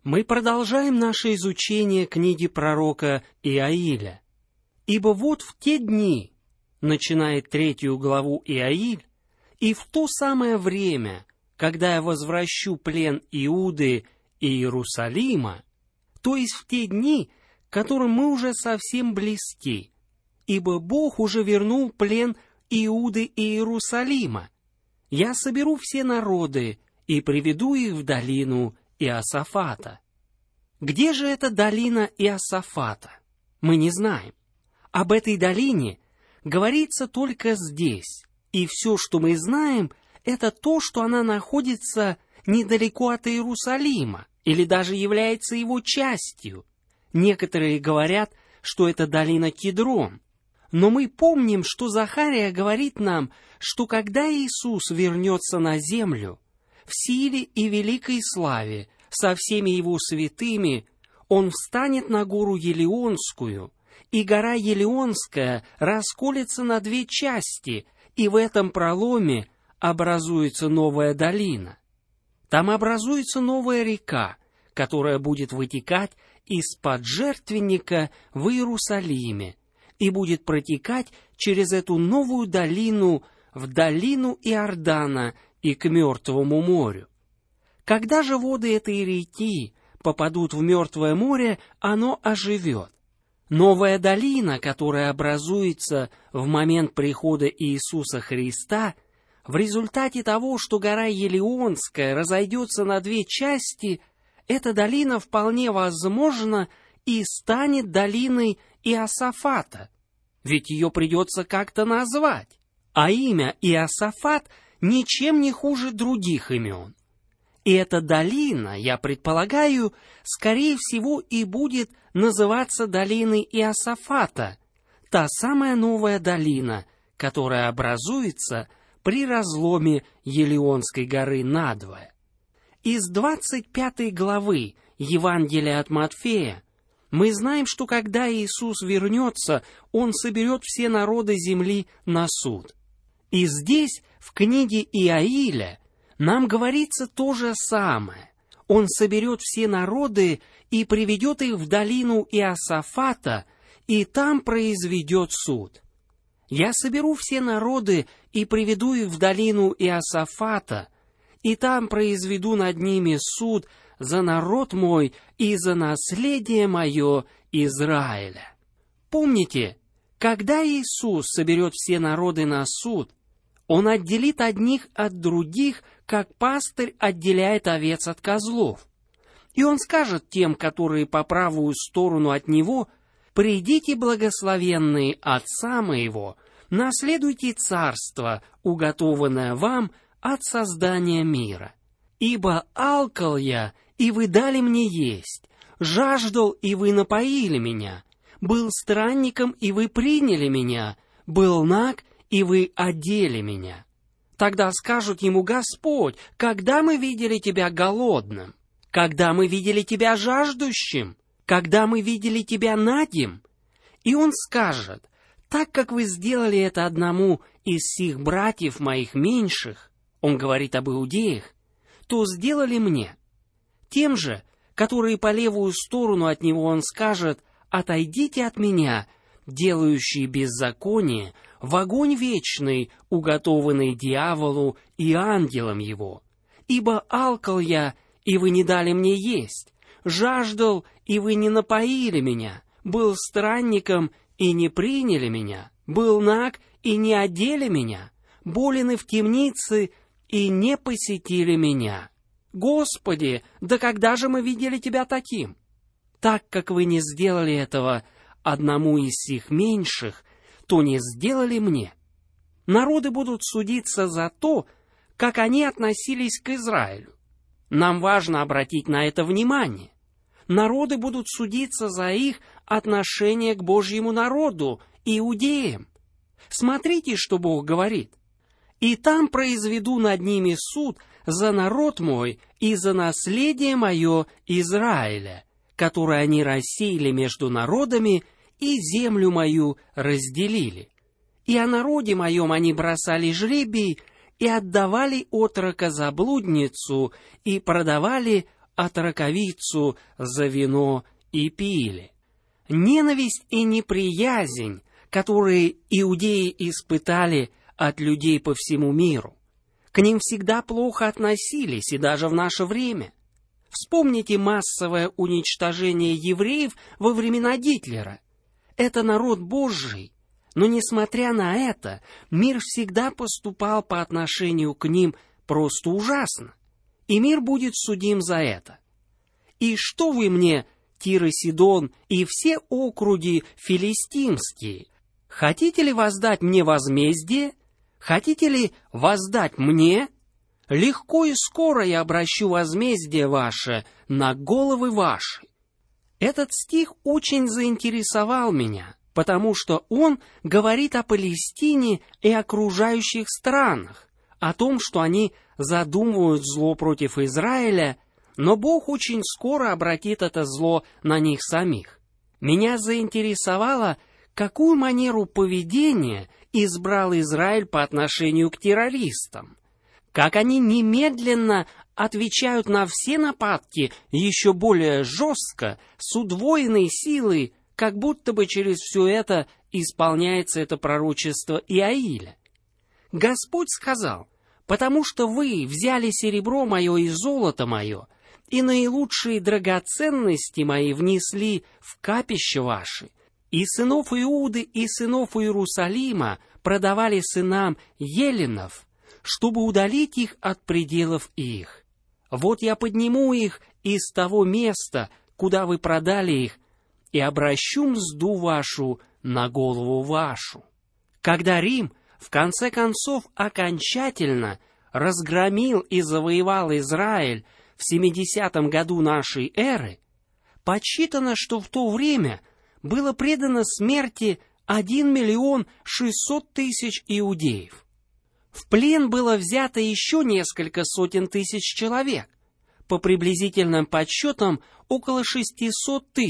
Мы продолжаем наше изучение книги пророка Иаиля. «Ибо вот в те дни, начинает 3 главу Иаиль, и в то самое время, когда я возвращу плен Иуды и Иерусалима, то есть в те дни, к которым мы уже совсем близки, ибо Бог уже вернул плен Иуды и Иерусалима, я соберу все народы и приведу их в долину Иосафата». Где же эта долина Иосафата? Мы не знаем. Об этой долине говорится только здесь, и все, что мы знаем, это то, что она находится недалеко от Иерусалима, или даже является его частью. Некоторые говорят, что это долина Кидрон. Но мы помним, что Захария говорит нам, что когда Иисус вернется на землю, в силе и великой славе, со всеми его святыми, он встанет на гору Елеонскую, и гора Елеонская расколется на 2 части, и в этом проломе образуется новая долина. Там образуется новая река, которая будет вытекать из-под жертвенника в Иерусалиме и будет протекать через эту новую долину в долину Иордана и к Мертвому морю. Когда же воды этой реки попадут в Мертвое море, оно оживет. Новая долина, которая образуется в момент прихода Иисуса Христа, в результате того, что гора Елеонская разойдется на 2 части, эта долина вполне возможно и станет долиной Иосафата, ведь ее придется как-то назвать, а имя Иосафат ничем не хуже других имен. И эта долина, я предполагаю, скорее всего и будет называться долиной Иосафата, та самая новая долина, которая образуется при разломе Елеонской горы надвое. Из 25 главы Евангелия от Матфея мы знаем, что когда Иисус вернется, Он соберет все народы земли на суд. И здесь, в книге Иаиля, нам говорится то же самое. Он соберет все народы и приведет их в долину Иосафата, и там произведет суд. Я соберу все народы и приведу их в долину Иосафата, и там произведу над ними суд за народ мой и за наследие мое Израиля. Помните, когда Иисус соберет все народы на суд, Он отделит одних от других, как пастырь отделяет овец от козлов. И Он скажет тем, которые по правую сторону от Него: «Придите, благословенные Отца моего, наследуйте царство, уготованное вам от создания мира. Ибо алкал я, и вы дали мне есть, жаждал, и вы напоили меня, был странником, и вы приняли меня, был наг, и вы одели меня». Тогда скажут ему: «Господь, когда мы видели Тебя голодным? Когда мы видели Тебя жаждущим? Когда мы видели Тебя нагим?» И Он скажет: «Так как вы сделали это одному из сих братьев моих меньших», Он говорит об иудеях, «то сделали мне». Тем же, которые по левую сторону от Него, Он скажет: «Отойдите от меня, делающие беззаконие, в огонь вечный, уготованный дьяволу и ангелам его. Ибо алкал я, и вы не дали мне есть, жаждал, и вы не напоили меня, был странником, и не приняли меня, был наг, и не одели меня, болен и в темнице, и не посетили меня. Господи, да когда же мы видели Тебя таким? Так как вы не сделали этого одному из сих меньших, то не сделали мне». Народы будут судиться за то, как они относились к Израилю. Нам важно обратить на это внимание. Народы будут судиться за их отношение к Божьему народу, иудеям. Смотрите, что Бог говорит: «И там произведу над ними суд за народ мой и за наследие мое Израиля, которое они рассеяли между народами и землю мою разделили. И о народе моем они бросали жребий и отдавали отрока за блудницу и продавали отраковицу за вино и пили. Ненависть и неприязнь, которые иудеи испытали от людей по всему миру, к ним всегда плохо относились и даже в наше время. Вспомните массовое уничтожение евреев во времена Гитлера. Это народ Божий, но несмотря на это, мир всегда поступал по отношению к ним просто ужасно, и мир будет судим за это. И что вы мне, Тир и Сидон, и все округи филистимские, хотите ли воздать мне возмездие? Хотите ли воздать мне? Легко и скоро я обращу возмездие ваше на головы ваши. Этот стих очень заинтересовал меня, потому что он говорит о Палестине и окружающих странах, о том, что они задумывают зло против Израиля, но Бог очень скоро обратит это зло на них самих. Меня заинтересовало, какую манеру поведения избрал Израиль по отношению к террористам, как они немедленно отвечают на все нападки еще более жестко, с удвоенной силой, как будто бы через все это исполняется это пророчество Иаиля. Господь сказал: «Потому что вы взяли серебро мое и золото мое, и наилучшие драгоценности мои внесли в капище ваши, и сынов Иуды и сынов Иерусалима продавали сынам еленов, чтобы удалить их от пределов их. Вот я подниму их из того места, куда вы продали их, и обращу мзду вашу на голову вашу». Когда Рим в конце концов окончательно разгромил и завоевал Израиль в 70-м году нашей эры, подсчитано, что в то время было предано смерти 1 600 000 иудеев. В плен было взято еще несколько сотен тысяч человек, по приблизительным подсчетам около 600 000.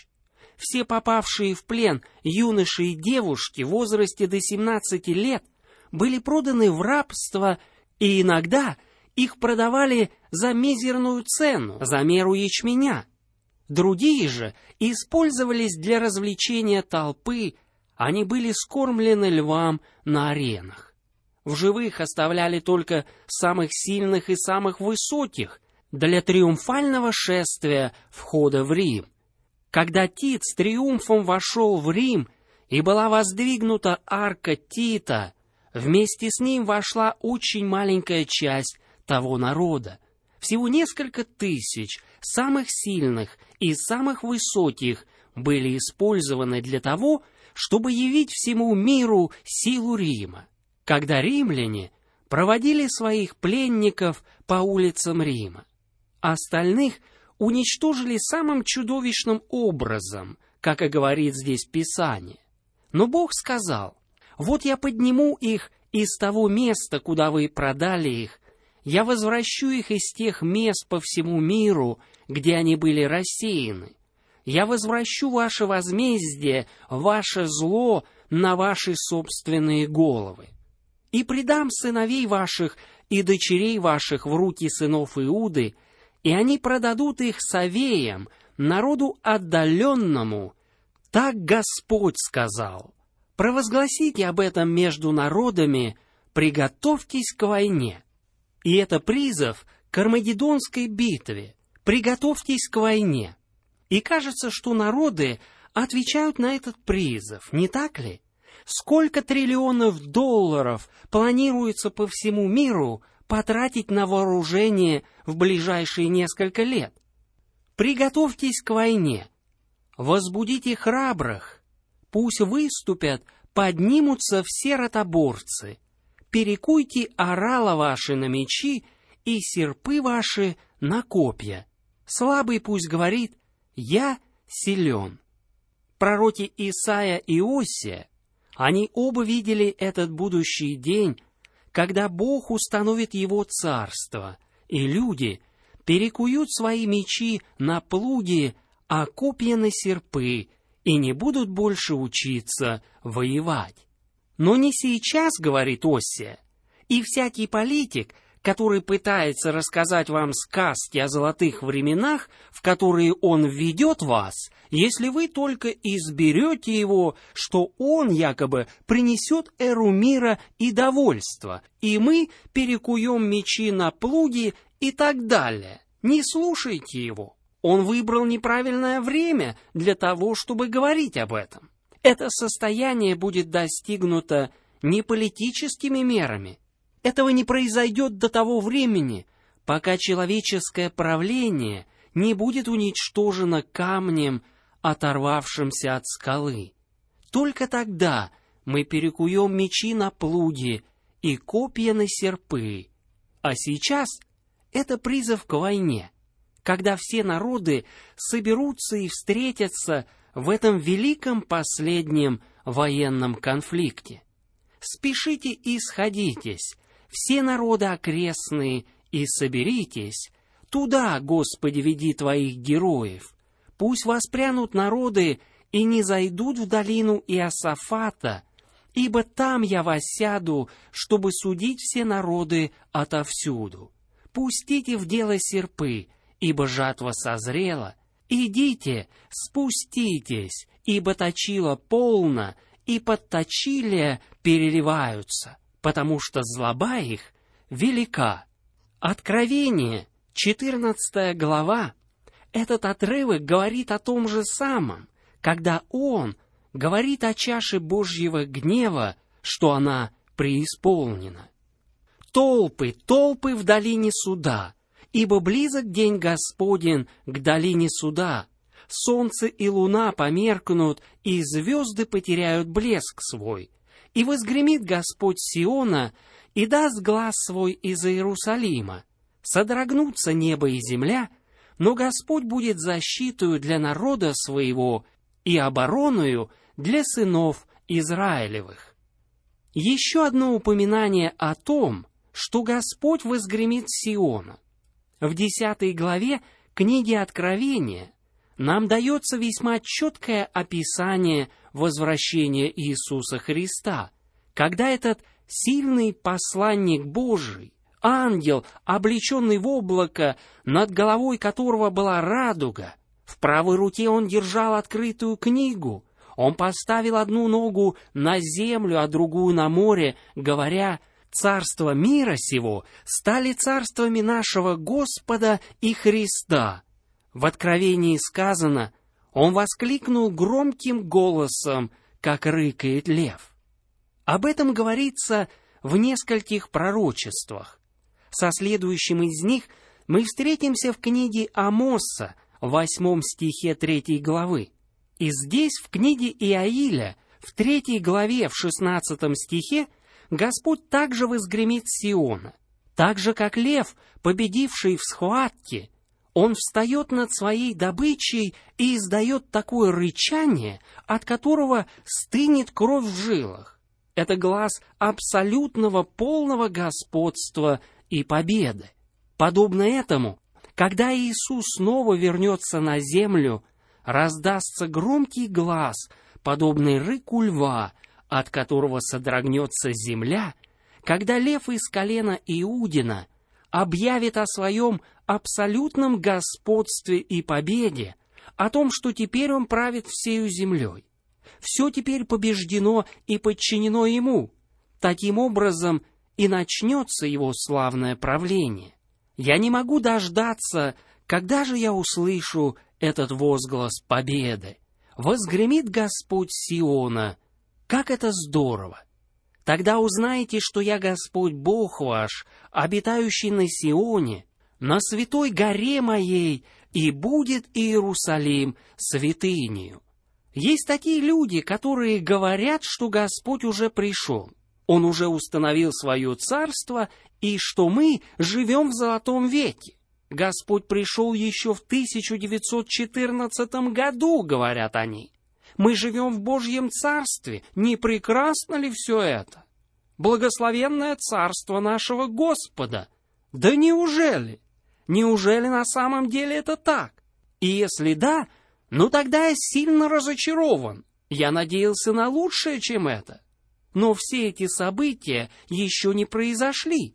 Все попавшие в плен юноши и девушки в возрасте до 17 лет были проданы в рабство, и иногда их продавали за мизерную цену, за меру ячменя. Другие же использовались для развлечения толпы, они были скормлены львам на аренах. В живых оставляли только самых сильных и самых высоких для триумфального шествия входа в Рим. Когда Тит с триумфом вошел в Рим и была воздвигнута арка Тита, вместе с ним вошла очень маленькая часть того народа. Всего несколько тысяч самых сильных и самых высоких были использованы для того, чтобы явить всему миру силу Рима. Когда римляне проводили своих пленников по улицам Рима, остальных уничтожили самым чудовищным образом, как и говорит здесь Писание. Но Бог сказал: «Вот я подниму их из того места, куда вы продали их, я возвращу их из тех мест по всему миру, где они были рассеяны. Я возвращу ваше возмездие, ваше зло на ваши собственные головы. И предам сыновей ваших и дочерей ваших в руки сынов Иуды, и они продадут их совеям, народу отдаленному. Так Господь сказал. Провозгласите об этом между народами, приготовьтесь к войне». И это призыв к Армагеддонской битве. Приготовьтесь к войне. И кажется, что народы отвечают на этот призыв, не так ли? Сколько триллионов долларов планируется по всему миру потратить на вооружение в ближайшие несколько лет? Приготовьтесь к войне. Возбудите храбрых. Пусть выступят, поднимутся все ротоборцы. Перекуйте орала ваши на мечи и серпы ваши на копья. Слабый пусть говорит: «Я силен». Пророки Исаия и Осия, они оба видели этот будущий день, когда Бог установит Его царство, и люди перекуют свои мечи на плуги, а копья на серпы, и не будут больше учиться воевать. Но не сейчас, говорит Осия, и всякий политик, который пытается рассказать вам сказки о золотых временах, в которые он введет вас, если вы только изберете его, что он якобы принесет эру мира и довольства, и мы перекуем мечи на плуги и так далее. Не слушайте его. Он выбрал неправильное время для того, чтобы говорить об этом. Это состояние будет достигнуто не политическими мерами. Этого не произойдет до того времени, пока человеческое правление не будет уничтожено камнем, оторвавшимся от скалы. Только тогда мы перекуем мечи на плуги и копья на серпы. А сейчас это призыв к войне, когда все народы соберутся и встретятся в этом великом последнем военном конфликте. Спешите и сходитесь, все народы окрестные, и соберитесь. Туда, Господи, веди Твоих героев. Пусть воспрянут народы и не зайдут в долину Иосафата, ибо там я воссяду, чтобы судить все народы отовсюду. Пустите в дело серпы, ибо жатва созрела. Идите, спуститесь, ибо точила полно, и подточилия переливаются, потому что злоба их велика. Откровение, 14 глава, этот отрывок говорит о том же самом, когда он говорит о чаше Божьего гнева, что она преисполнена. Толпы, толпы в долине суда, ибо близок день Господень к долине суда. Солнце и луна померкнут, и звезды потеряют блеск свой. И возгремит Господь Сиона, и даст глас свой из Иерусалима. Содрогнутся небо и земля, но Господь будет защитою для народа своего и обороною для сынов Израилевых. Еще одно упоминание о том, что Господь возгремит Сиона. В 10 главе книги Откровения нам дается весьма четкое описание возвращения Иисуса Христа, когда этот сильный посланник Божий, ангел, облеченный в облако, над головой которого была радуга, в правой руке он держал открытую книгу, он поставил одну ногу на землю, а другую на море, говоря: «Царства мира сего стали царствами нашего Господа и Христа». В Откровении сказано: «Он воскликнул громким голосом, как рыкает лев». Об этом говорится в нескольких пророчествах. Со следующим из них мы встретимся в книге Амоса, в 8 стихе 3 главы. И здесь, в книге Иаиля, в 3 главе, в 16 стихе, Господь также возгремит Сиона. Так же, как лев, победивший в схватке, он встает над своей добычей и издает такое рычание, от которого стынет кровь в жилах. Это глас абсолютного полного господства и победы. Подобно этому, когда Иисус снова вернется на землю, раздастся громкий глас, подобный рыку льва, от которого содрогнется земля, когда лев из колена Иудина объявит о своем абсолютном господстве и победе, о том, что теперь он правит всею землей. Все теперь побеждено и подчинено ему. Таким образом и начнется его славное правление. Я не могу дождаться, когда же я услышу этот возглас победы. Возгремит Господь Сиона. Как это здорово! Тогда узнаете, что я Господь Бог ваш, обитающий на Сионе, на святой горе моей, и будет Иерусалим святынею. Есть такие люди, которые говорят, что Господь уже пришел, Он уже установил свое царство, и что мы живем в золотом веке. Господь пришел еще в 1914 году, говорят они. Мы живем в Божьем Царстве. Не прекрасно ли все это? Благословенное Царство нашего Господа. Да неужели? Неужели на самом деле это так? И если да, ну тогда я сильно разочарован. Я надеялся на лучшее, чем это. Но все эти события еще не произошли.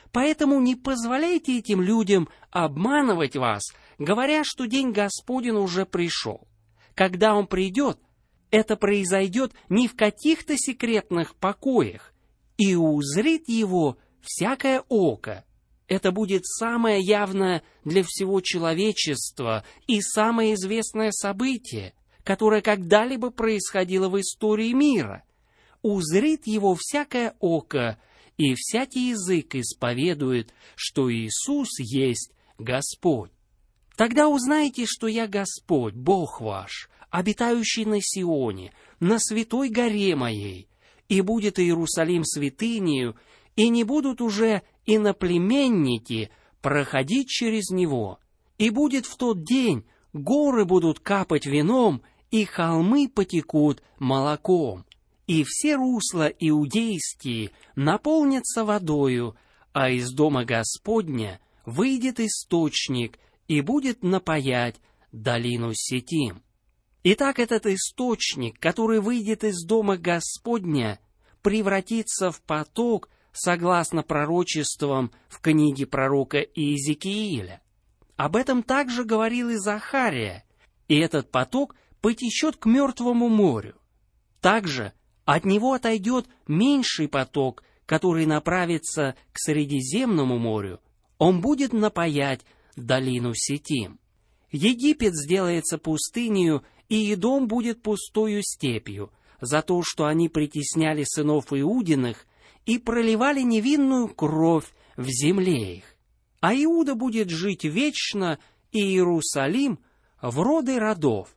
Поэтому не позволяйте этим людям обманывать вас, говоря, что день Господень уже пришел. Когда Он придет, это произойдет не в каких-то секретных покоях, и узрит Его всякое око. Это будет самое явное для всего человечества и самое известное событие, которое когда-либо происходило в истории мира. Узрит Его всякое око, и всякий язык исповедует, что Иисус есть Господь. Тогда узнаете, что я Господь, Бог ваш, обитающий на Сионе, на святой горе моей, и будет Иерусалим святынею, и не будут уже иноплеменники проходить через него. И будет в тот день, горы будут капать вином, и холмы потекут молоком, и все русла иудейские наполнятся водою, а из дома Господня выйдет источник и будет напоять долину Ситим. Итак, этот источник, который выйдет из дома Господня, превратится в поток, согласно пророчествам в книге пророка Иезекииля. Об этом также говорил и Захария, и этот поток потечет к Мертвому морю. Также от него отойдет меньший поток, который направится к Средиземному морю. Он будет напоять долину Ситим. Египет сделается пустынею, и Идом будет пустою степью, за то, что они притесняли сынов Иудиных и проливали невинную кровь в земле их. А Иуда будет жить вечно, и Иерусалим в роды родов.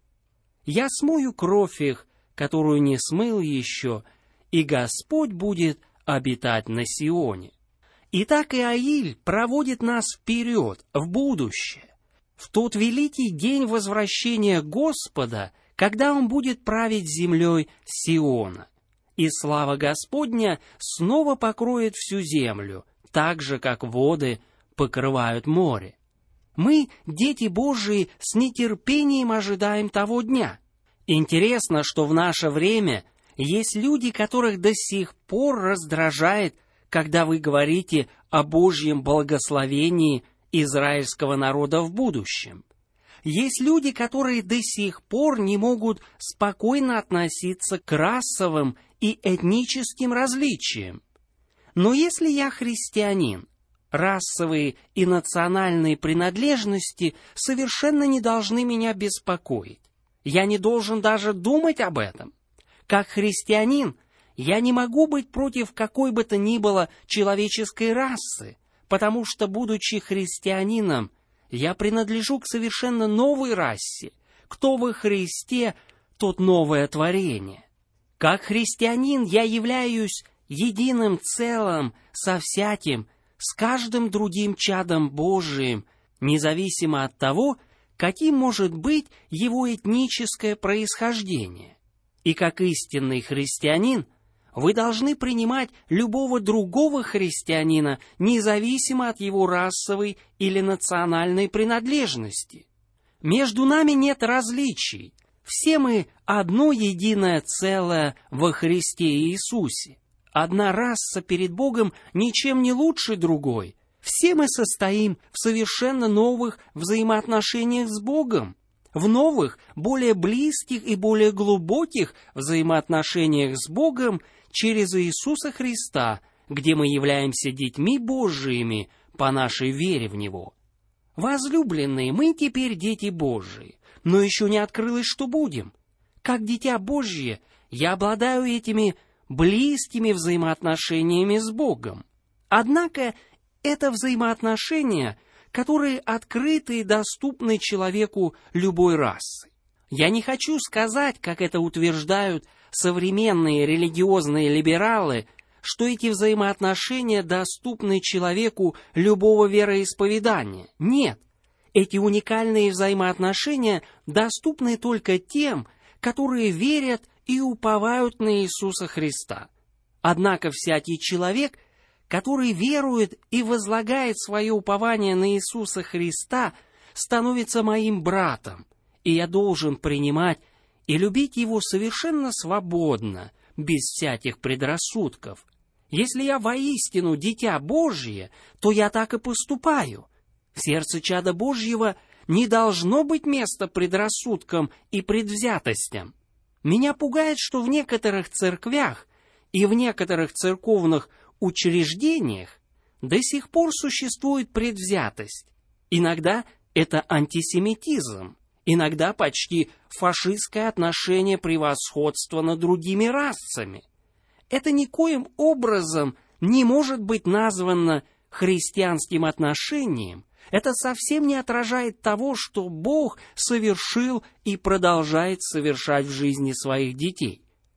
Я смою кровь их, которую не смыл еще, и Господь будет обитать на Сионе. Итак, Иаиль проводит нас вперед, в будущее, в тот великий день возвращения Господа, когда Он будет править землей Сиона. И слава Господня снова покроет всю землю, так же, как воды покрывают море. Мы, дети Божии, с нетерпением ожидаем того дня. Интересно, что в наше время есть люди, которых до сих пор раздражает, когда вы говорите о Божьем благословении израильского народа в будущем. Есть люди, которые до сих пор не могут спокойно относиться к расовым и этническим различиям. Но если я христианин, расовые и национальные принадлежности совершенно не должны меня беспокоить. Я не должен даже думать об этом. Как христианин, я не могу быть против какой бы то ни было человеческой расы, потому что, будучи христианином, я принадлежу к совершенно новой расе. Кто во Христе, тот новое творение. Как христианин я являюсь единым целым со всяким, с каждым другим чадом Божиим, независимо от того, каким может быть его этническое происхождение. И как истинный христианин, вы должны принимать любого другого христианина, независимо от его расовой или национальной принадлежности. Между нами нет различий. Все мы одно единое целое во Христе Иисусе. Одна раса перед Богом ничем не лучше другой. Все мы состоим в совершенно новых взаимоотношениях с Богом, в новых, более близких и более глубоких взаимоотношениях с Богом через Иисуса Христа, где мы являемся детьми Божиими по нашей вере в Него. Возлюбленные, мы теперь дети Божии, но еще не открылось, что будем. Как дитя Божье, я обладаю этими близкими взаимоотношениями с Богом. Однако это взаимоотношения, которые открыты и доступны человеку любой расы. Я не хочу сказать, как это утверждают современные религиозные либералы, что эти взаимоотношения доступны человеку любого вероисповедания. Нет, эти уникальные взаимоотношения доступны только тем, которые верят и уповают на Иисуса Христа. Однако всякий человек, который верует и возлагает свое упование на Иисуса Христа, становится моим братом, и я должен принимать и любить его совершенно свободно, без всяких предрассудков. Если я воистину дитя Божье, то я так и поступаю. В сердце чада Божьего не должно быть места предрассудкам и предвзятостям. Меня пугает, что в некоторых церквях и в некоторых церковных учреждениях до сих пор существует предвзятость. Иногда это антисемитизм, иногда почти фашистское отношение превосходства над другими расами. Это никоим образом не может быть названо христианским отношением. Это совсем не отражает того, что Бог совершил и продолжает совершать в жизни своих детей.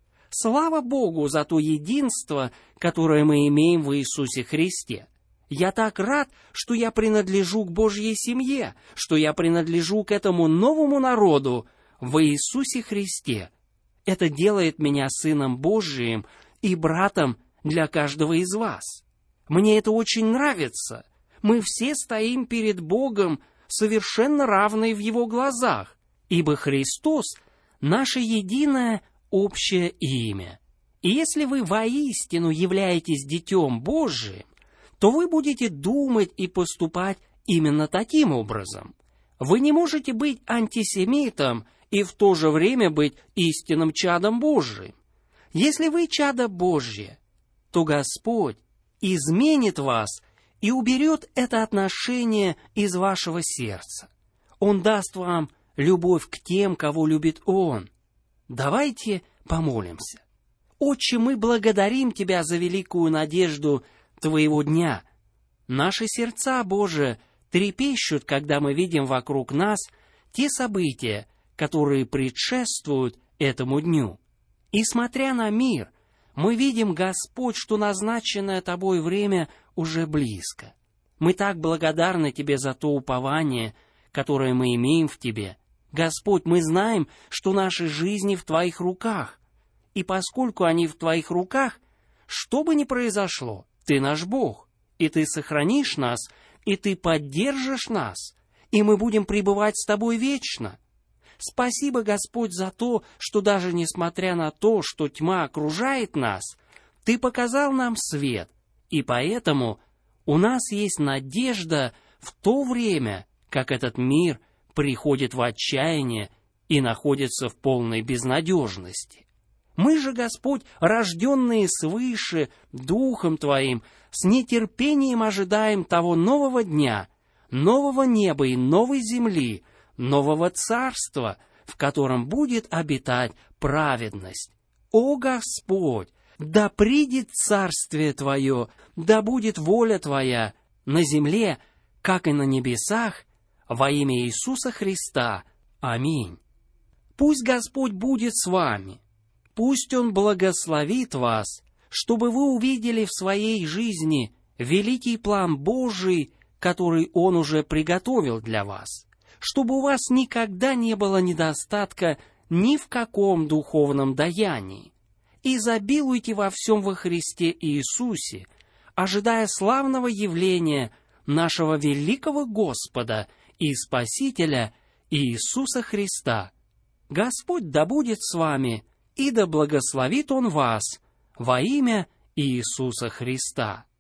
Слава Богу за то единство, которое мы имеем в Иисусе Христе. Я так рад, что я принадлежу к Божьей семье, что я принадлежу к этому новому народу в Иисусе Христе. Это делает меня сыном Божиим и братом для каждого из вас. Мне это очень нравится. Мы все стоим перед Богом совершенно равные в Его глазах, ибо Христос — наше единое общее имя. И если вы воистину являетесь Детем Божиим, то вы будете думать и поступать именно таким образом. Вы не можете быть антисемитом и в то же время быть истинным чадом Божиим. Если вы чадо Божье, то Господь изменит вас и уберет это отношение из вашего сердца. Он даст вам любовь к тем, кого любит Он. Давайте помолимся. Отче, мы благодарим Тебя за великую надежду Твоего дня. Наши сердца, Боже, трепещут, когда мы видим вокруг нас те события, которые предшествуют этому дню. И смотря на мир, мы видим, Господь, что назначенное Тобой время уже близко. Мы так благодарны Тебе за то упование, которое мы имеем в Тебе. Господь, мы знаем, что наши жизни в Твоих руках. И поскольку они в Твоих руках, что бы ни произошло, Ты наш Бог, и Ты сохранишь нас, и Ты поддержишь нас, и мы будем пребывать с Тобой вечно. Спасибо, Господь, за то, что даже несмотря на то, что тьма окружает нас, Ты показал нам свет, и поэтому у нас есть надежда в то время, как этот мир приходит в отчаяние и находится в полной безнадежности. Мы же, Господь, рожденные свыше Духом Твоим, с нетерпением ожидаем того нового дня, нового неба и новой земли, нового царства, в котором будет обитать праведность. О Господь, да придет царствие Твое, да будет воля Твоя на земле, как и на небесах, во имя Иисуса Христа. Аминь. Пусть Господь будет с вами. Пусть Он благословит вас, чтобы вы увидели в своей жизни великий план Божий, который Он уже приготовил для вас, чтобы у вас никогда не было недостатка ни в каком духовном даянии. Изобилуйте во всем во Христе Иисусе, ожидая славного явления нашего великого Господа и Спасителя Иисуса Христа. Господь да будет с вами, и да благословит Он вас во имя Иисуса Христа.